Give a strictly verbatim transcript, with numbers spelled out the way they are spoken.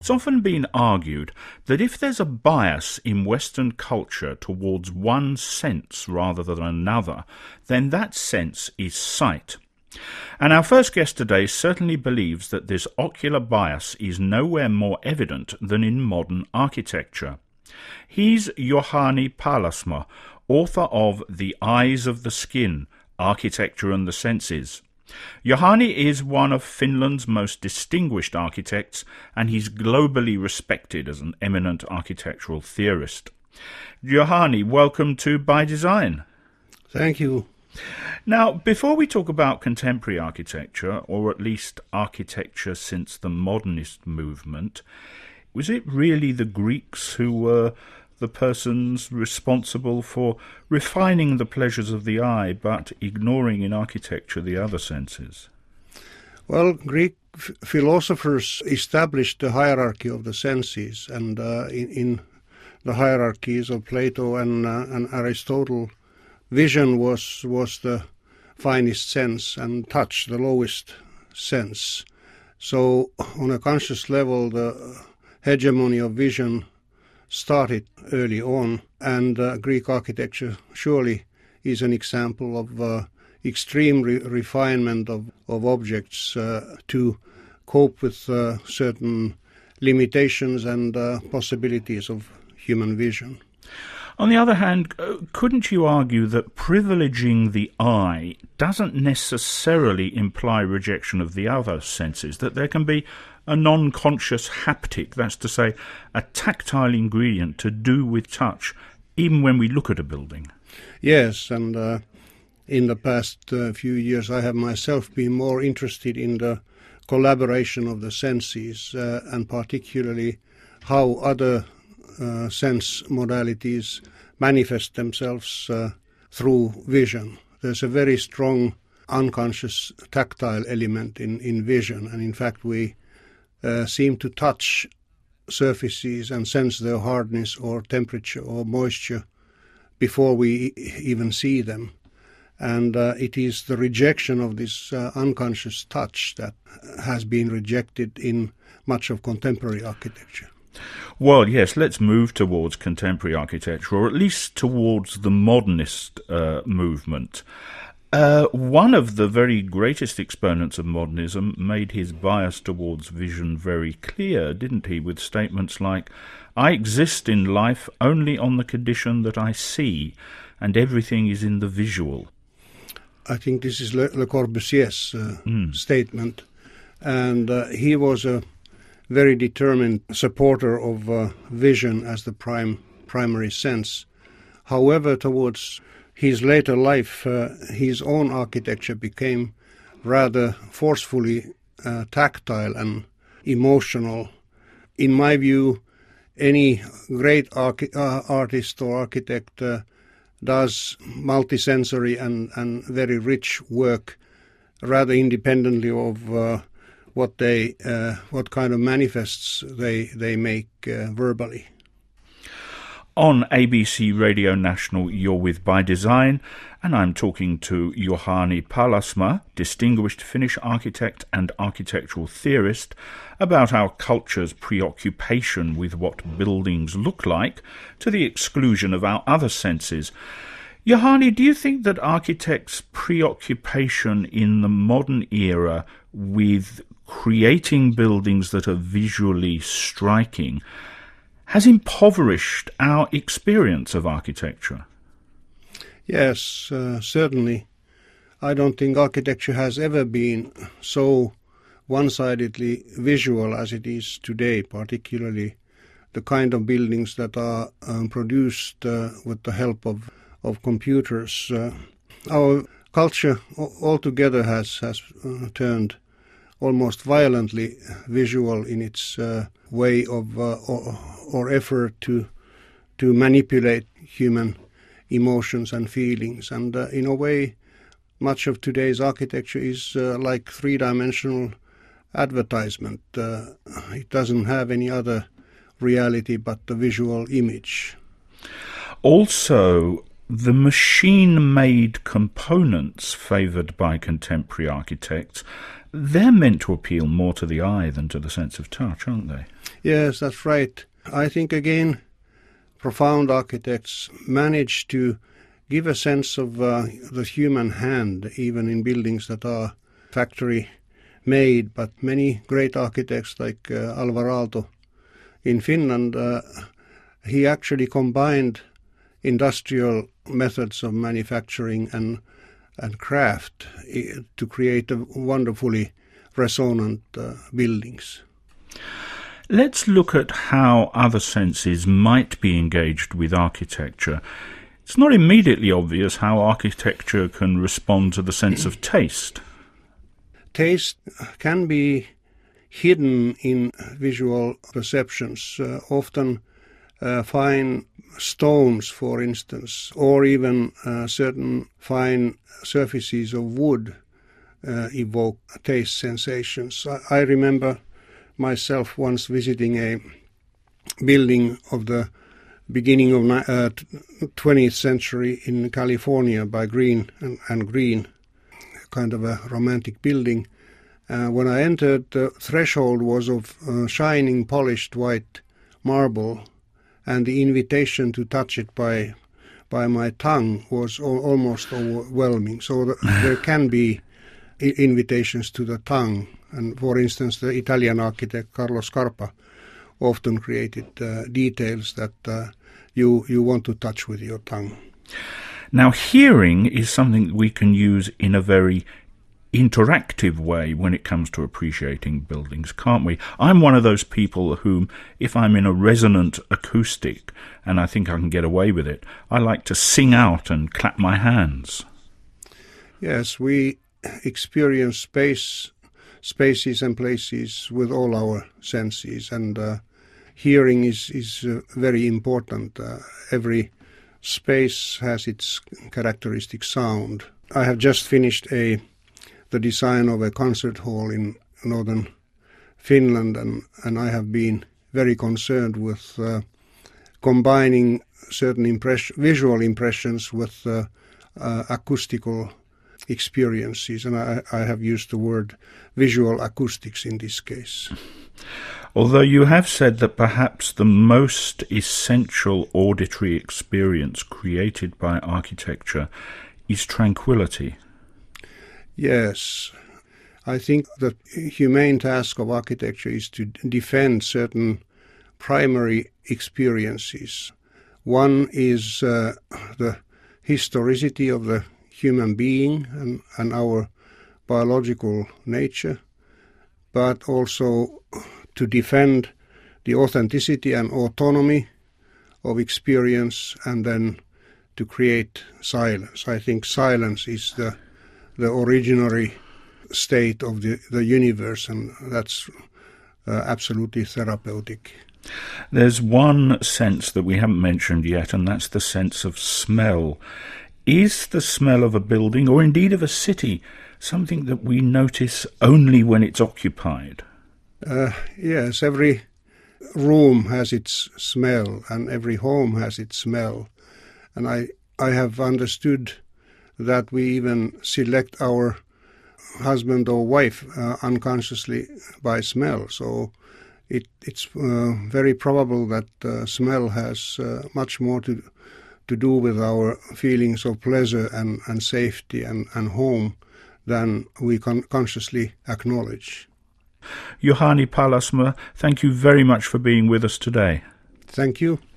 It's often been argued that if there's a bias in Western culture towards one sense rather than another, then that sense is sight. And our first guest today certainly believes that this ocular bias is nowhere more evident than in modern architecture. He's Juhani Pallasmaa, author of The Eyes of the Skin, Architecture and the Senses. Juhani is one of Finland's most distinguished architects, and he's globally respected as an eminent architectural theorist. Juhani, welcome to By Design. Thank you. Now, before we talk about contemporary architecture, or at least architecture since the modernist movement, was it really the Greeks who were the persons responsible for refining the pleasures of the eye, but ignoring in architecture the other senses? Well, Greek f- philosophers established the hierarchy of the senses, and uh, in, in the hierarchies of Plato and, uh, and Aristotle, vision was was the finest sense, and touch the lowest sense. So, on a conscious level, the hegemony of vision started early on, and uh, Greek architecture surely is an example of uh, extreme re- refinement of, of objects uh, to cope with uh, certain limitations and uh, possibilities of human vision. On the other hand, couldn't you argue that privileging the eye doesn't necessarily imply rejection of the other senses, that there can be a non-conscious haptic, that's to say, a tactile ingredient to do with touch, even when we look at a building? Yes, and uh, in the past uh, few years I have myself been more interested in the collaboration of the senses, uh, and particularly how other uh, sense modalities manifest themselves uh, through vision. There's a very strong unconscious tactile element in, in vision, and in fact we Uh, seem to touch surfaces and sense their hardness or temperature or moisture before we e- even see them. And uh, it is the rejection of this uh, unconscious touch that has been rejected in much of contemporary architecture. Well, yes, let's move towards contemporary architecture, or at least towards the modernist uh, movement. Uh, one of the very greatest exponents of modernism made his bias towards vision very clear, didn't he, with statements like, "I exist in life only on the condition that I see, and everything is in the visual." I think this is Le, Le Corbusier's uh, mm. statement, and uh, he was a very determined supporter of uh, vision as the prime primary sense. However, towards his later life, uh, his own architecture became rather forcefully uh, tactile and emotional. In my view, any great archi- uh, artist or architect uh, does multisensory and, and very rich work rather independently of uh, what they, uh, what kind of manifests they they make uh, verbally. On A B C Radio National, you're with By Design, and I'm talking to Juhani Pallasmaa, distinguished Finnish architect and architectural theorist, about our culture's preoccupation with what buildings look like, to the exclusion of our other senses. Juhani, do you think that architects' preoccupation in the modern era with creating buildings that are visually striking has impoverished our experience of architecture? Yes, uh, certainly. I don't think architecture has ever been so one-sidedly visual as it is today, particularly the kind of buildings that are um, produced uh, with the help of, of computers. Uh, our culture altogether has, has uh, turned almost violently visual in its uh, way of uh, or, or effort to to manipulate human emotions and feelings. And uh, in a way, much of today's architecture is uh, like three-dimensional advertisement. Uh, it doesn't have any other reality but the visual image. Also, the machine-made components favoured by contemporary architects They're meant to appeal more to the eye than to the sense of touch, aren't they? Yes, that's right. I think, again, profound architects manage to give a sense of uh, the human hand, even in buildings that are factory-made. But many great architects like uh, Alvar Aalto in Finland, uh, he actually combined industrial methods of manufacturing and and craft to create a wonderfully resonant uh, buildings. Let's look at how other senses might be engaged with architecture. It's not immediately obvious how architecture can respond to the sense of taste. Taste can be hidden in visual perceptions. Uh, often uh, fine stones, for instance, or even uh, certain fine surfaces of wood uh, evoke taste sensations. I, I remember myself once visiting a building of the beginning of uh, twentieth century in California by Green and, and Green, kind of a romantic building. Uh, when I entered, the threshold was of uh, shining, polished white marble, and the invitation to touch it by by my tongue was al- almost overwhelming. So the, there can be I- invitations to the tongue. And for instance, the Italian architect Carlo Scarpa often created uh, details that uh, you you want to touch with your tongue. Now, hearing is something we can use in a very interactive way when it comes to appreciating buildings, can't we? I'm one of those people whom, if I'm in a resonant acoustic and I think I can get away with it, I like to sing out and clap my hands. Yes, we experience space, spaces and places with all our senses, and uh, hearing is, is uh, very important. Uh, every space has its characteristic sound. I have just finished a the design of a concert hall in northern Finland, and, and I have been very concerned with uh, combining certain impress- visual impressions with uh, uh, acoustical experiences, and I, I have used the word visual acoustics in this case. Although you have said that perhaps the most essential auditory experience created by architecture is tranquility. Yes, I think the humane task of architecture is to defend certain primary experiences. One is uh, the historicity of the human being and, and our biological nature, but also to defend the authenticity and autonomy of experience, and then to create silence. I think silence is the the originary state of the, the universe, and that's uh, absolutely therapeutic. There's one sense that we haven't mentioned yet, and that's the sense of smell. Is the smell of a building, or indeed of a city, something that we notice only when it's occupied? Uh, yes, every room has its smell, and every home has its smell. And I, I have understood that we even select our husband or wife uh, unconsciously by smell. So it, it's uh, very probable that uh, smell has uh, much more to to do with our feelings of pleasure and, and safety and, and home than we con- consciously acknowledge. Juhani Pallasmaa, thank you very much for being with us today. Thank you.